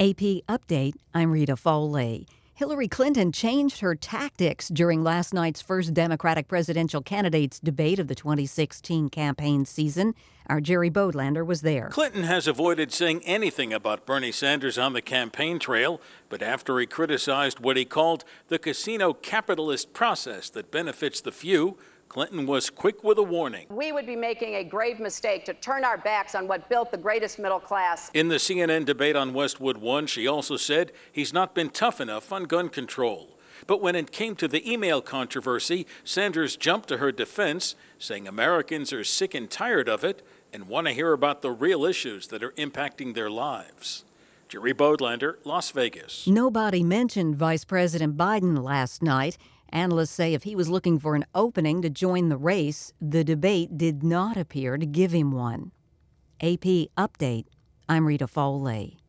AP Update, I'm Rita Foley. Hillary Clinton changed her tactics during last night's first Democratic presidential candidates debate of the 2016 campaign season. Our Jerry Bodlander was there. Clinton has avoided saying anything about Bernie Sanders on the campaign trail, but after he criticized what he called the casino capitalist process that benefits the few, Clinton was quick with a warning. We would be making a grave mistake to turn our backs on what built the greatest middle class. In the CNN debate on Westwood One, she also said he's not been tough enough on gun control. But when it came to the email controversy, Sanders jumped to her defense, saying Americans are sick and tired of it and want to hear about the real issues that are impacting their lives. Jerry Bodlander, Las Vegas. Nobody mentioned Vice President Biden last night. Analysts say if he was looking for an opening to join the race, the debate did not appear to give him one. AP Update, I'm Rita Foley.